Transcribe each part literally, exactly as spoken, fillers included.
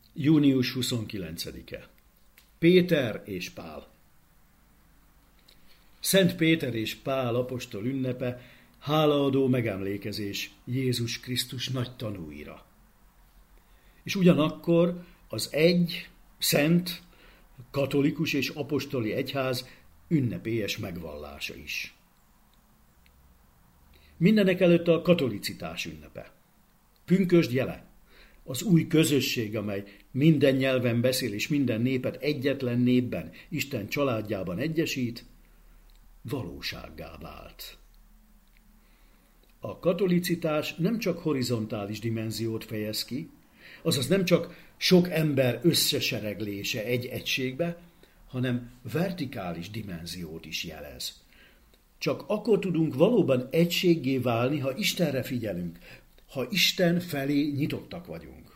június huszonkilencedike. Péter és Pál. Szent Péter és Pál apostol ünnepe, hálaadó megemlékezés Jézus Krisztus nagy tanúira. És ugyanakkor az egy, szent, katolikus és apostoli egyház ünnepélyes megvallása is. Mindenek előtt a katolicitás ünnepe. Pünkösd jele, az új közösség, amely minden nyelven beszél és minden népet egyetlen népben, Isten családjában egyesít, valósággá vált. A katolicitás nem csak horizontális dimenziót fejez ki, azaz nem csak sok ember összesereglése egy egységbe, hanem vertikális dimenziót is jelez. Csak akkor tudunk valóban egységgé válni, ha Istenre figyelünk, ha Isten felé nyitottak vagyunk.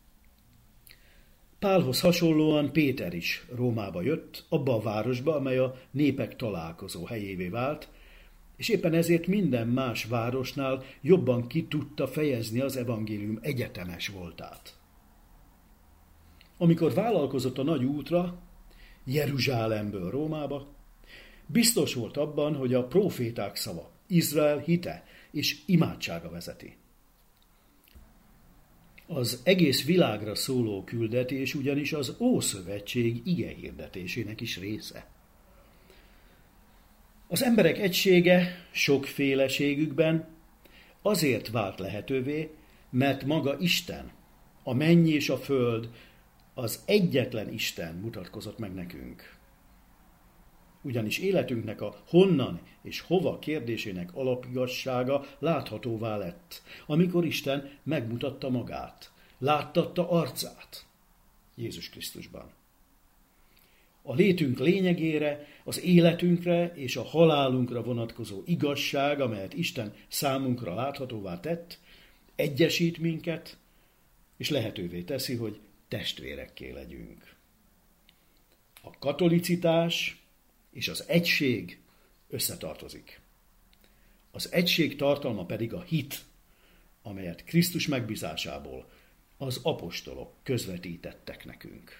Pálhoz hasonlóan Péter is Rómába jött, abba a városba, amely a népek találkozó helyévé vált, és éppen ezért minden más városnál jobban ki tudta fejezni az evangélium egyetemes voltát. Amikor vállalkozott a nagy útra, Jeruzsálemből Rómába, biztos volt abban, hogy a próféták szava, Izrael hite és imádsága vezeti. Az egész világra szóló küldetés ugyanis az Ószövetség igehirdetésének is része. Az emberek egysége sokféleségükben azért vált lehetővé, mert maga Isten, a menny és a föld, az egyetlen Isten mutatkozott meg nekünk. Ugyanis életünknek a honnan és hova kérdésének alapigazsága láthatóvá lett, amikor Isten megmutatta magát, láttatta arcát Jézus Krisztusban. A létünk lényegére, az életünkre és a halálunkra vonatkozó igazság, amelyet Isten számunkra láthatóvá tett, egyesít minket, és lehetővé teszi, hogy testvérekké legyünk. A katolicitás és az egység összetartozik. Az egység tartalma pedig a hit, amelyet Krisztus megbízásából az apostolok közvetítettek nekünk.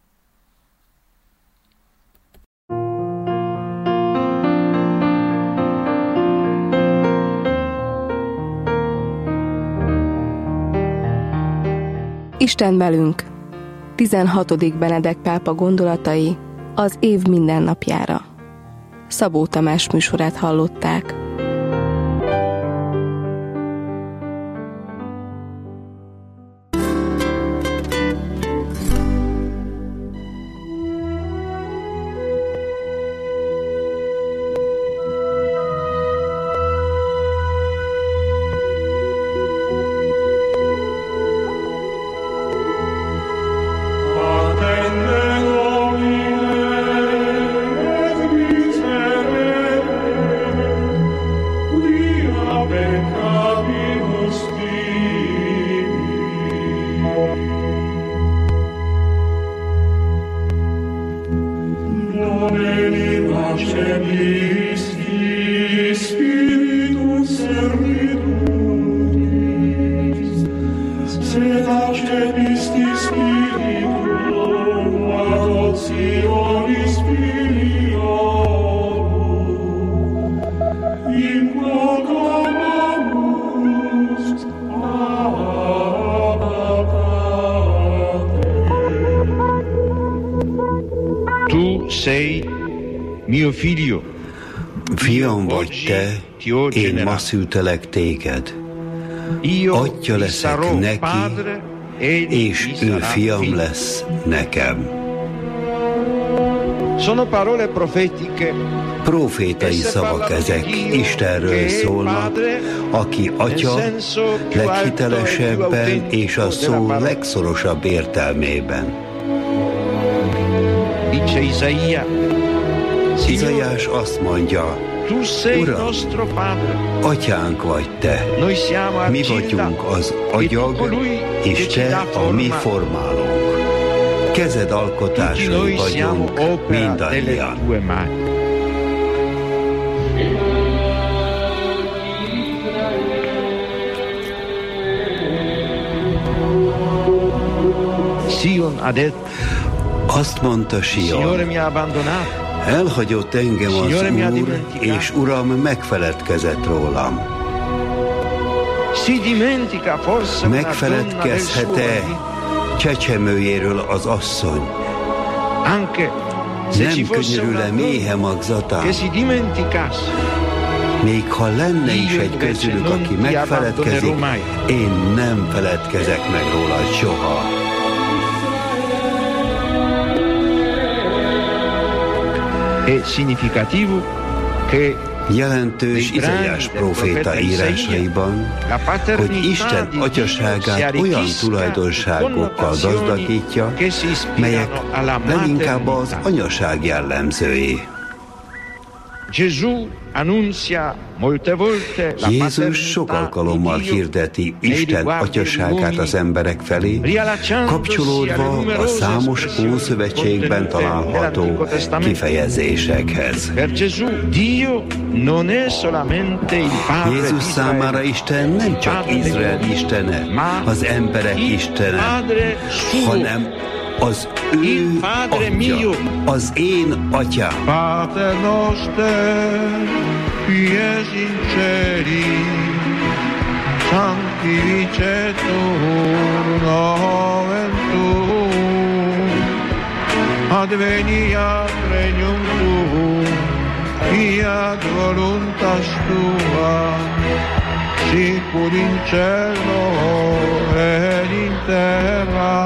Isten velünk. tizenhatodik Benedek pápa gondolatai az év mindennapjára. Szabó Tamás műsorát hallották. Sei mio figlio. Fiam vagy te, én ma szültelek téged. Atya leszek neki, és ő fiam lesz nekem. Sono parole profetiche. Profétai szavak ezek, Istenről szólnak, aki atya leghitelesebben és a szó legszorosabb értelmében. Izaiás azt mondja, Uram, atyánk vagy te, mi vagyunk az agyag, és te a mi formálónk. Kezed alkotásai vagyunk mindannyian. Sion ha detto, Azt mondta Signore Sion, mi ha abbandonato, elhagyott engem az Signore mi ha Úr, dimenticato. és Uram megfeledkezett rólam. si dimentica forse una donna del suo Megfeledkezhet-e marito? csecsemőjéről az asszony? Anche se ci Nem fosse una könyörül-e méhe donna magzatán? che si dimenticasse, Még ha lenne is Io egy invece közülük, non aki ti megfeledkezik, abbandonerò mai. én nem feledkezek meg rólad soha. è significativo che Jelentős Izaiás próféta írásaiban, hogy Isten atyaságát olyan tulajdonságokkal gazdagítja, melyek leginkább az anyaság jellemzői. Gesù annunzia molte volte la Jézus sok paternità alkalommal di Dio hirdeti nei Isten riguardi atyaságát degli az uomini, emberek felé, kapcsolódva a számos Ószövetségben található kifejezésekhez. Per Gesù Dio non è solamente il Padre Jézus di számára Israele, Isten nem csak Izrael istene, az emberek istene, Padre suo, hanem az ő atya, az én atyám. Pater noster, qui es in celi, sanctificetur nomen tuum, adveniat regnum tuum, fiat voluntas tua, sicur in cielo ed in terra.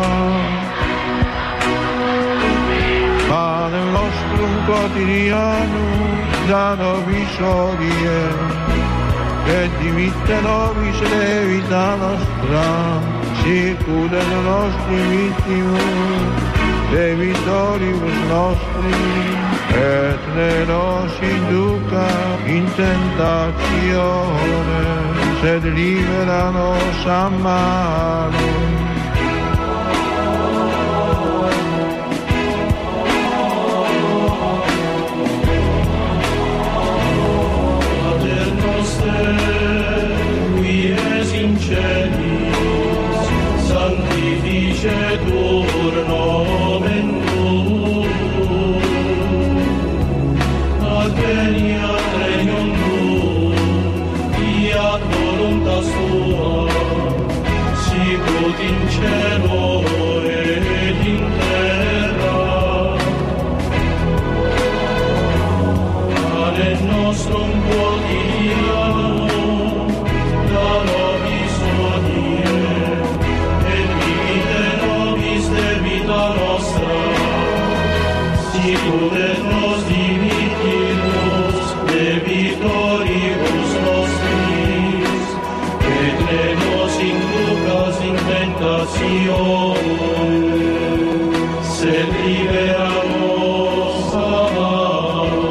Pane nostrum quotidianum da nobis hodie, et dimitte nobis debita nostra, sicur et nostri vittimus, debitoribus nostri, et ne nos induca in tentatione, sed libera nos a malo. Sanctificetur nomen tuum, adveniat regnum tuum, fiat voluntas tua, sicut in cielo et in terra. Pane nostrum quotidianum da nobis hodie, et dimitte nobis debita nostra, sicur et nos dimittimus debitoribus nostris, et ne nos inducas in tentatione, sed libera nos a malo.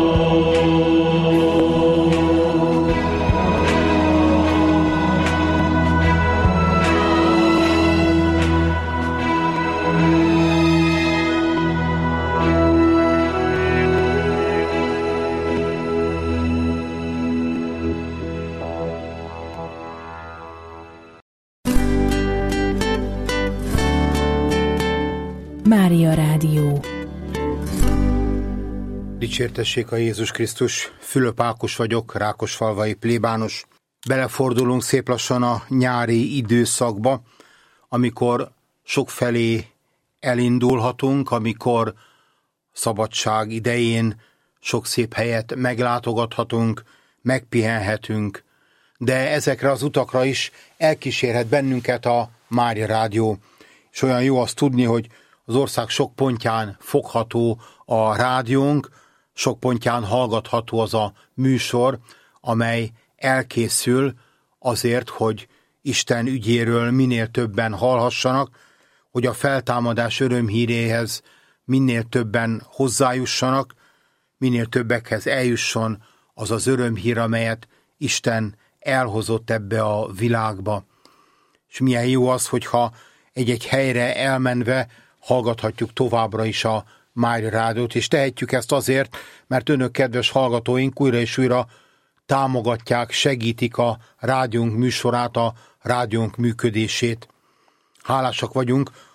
Mária Rádió. Dicsértessék a Jézus Krisztus, Fülöp Ákos vagyok, rákosfalvai plébános. Belefordulunk szép lassan a nyári időszakba, amikor sokfelé elindulhatunk, amikor szabadság idején sok szép helyet meglátogathatunk, megpihenhetünk, de ezekre az utakra is elkísérhet bennünket a Mária Rádió. És olyan jó azt tudni, hogy az ország sok pontján fogható a rádiónk, sok pontján hallgatható az a műsor, amely elkészül azért, hogy Isten ügyéről minél többen hallhassanak, hogy a feltámadás örömhíréhez minél többen hozzájussanak, minél többekhez eljusson az az örömhír, amelyet Isten elhozott ebbe a világba. És milyen jó az, hogyha egy-egy helyre elmenve hallgathatjuk továbbra is a Mária Rádiót, és tehetjük ezt azért, mert önök, kedves hallgatóink, újra és újra támogatják, segítik a rádiónk műsorát, a rádiónk működését. Hálásak vagyunk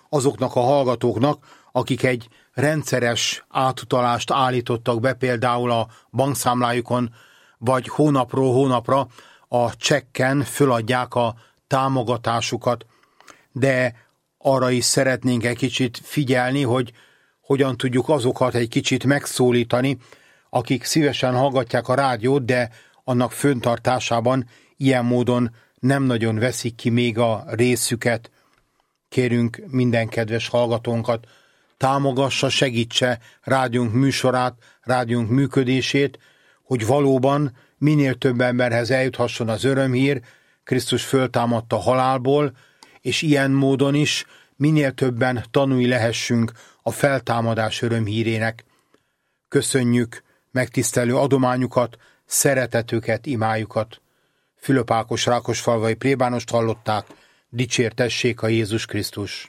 azoknak a hallgatóknak, akik egy rendszeres átutalást állítottak be például a bankszámlájukon, vagy hónapról hónapra a csekken föladják a támogatásukat. De arra is szeretnénk egy kicsit figyelni, hogy hogyan tudjuk azokat egy kicsit megszólítani, akik szívesen hallgatják a rádiót, de annak föntartásában ilyen módon nem nagyon veszik ki még a részüket. Kérünk minden kedves hallgatónkat, támogassa, segítse rádiónk műsorát, rádiónk működését, hogy valóban minél több emberhez eljuthasson az örömhír, Krisztus föltámadta halálból, és ilyen módon is minél többen tanúi lehessünk a feltámadás örömhírének. Köszönjük megtisztelő adományukat, szeretetüket, imájukat. Fülöp Ákos rákosfalvai plébánost hallották, dicsértessék a Jézus Krisztus!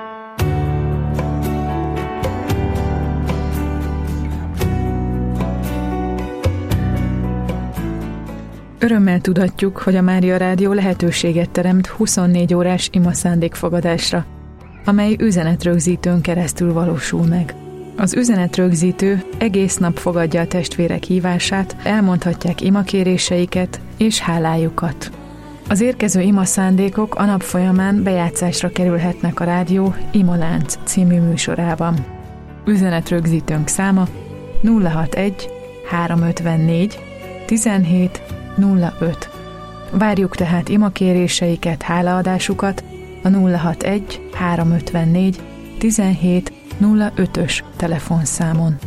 Örömmel tudatjuk, hogy a Mária Rádió lehetőséget teremt huszonnégy órás ima szándékfogadásra, amely üzenetrögzítőn keresztül valósul meg. Az üzenetrögzítő egész nap fogadja a testvérek hívását, elmondhatják imakéréseiket és hálájukat. Az érkező ima szándékok a nap folyamán bejátszásra kerülhetnek a rádió Imalánc című műsorában. Üzenetrögzítőnk száma nulla hatvanegy háromszázötvennégy tizenhét nulla öt. Várjuk tehát imakéréseiket, hálaadásukat a nulla hatvanegy háromszázötvennégy tizenhét nulla ötös telefonszámon.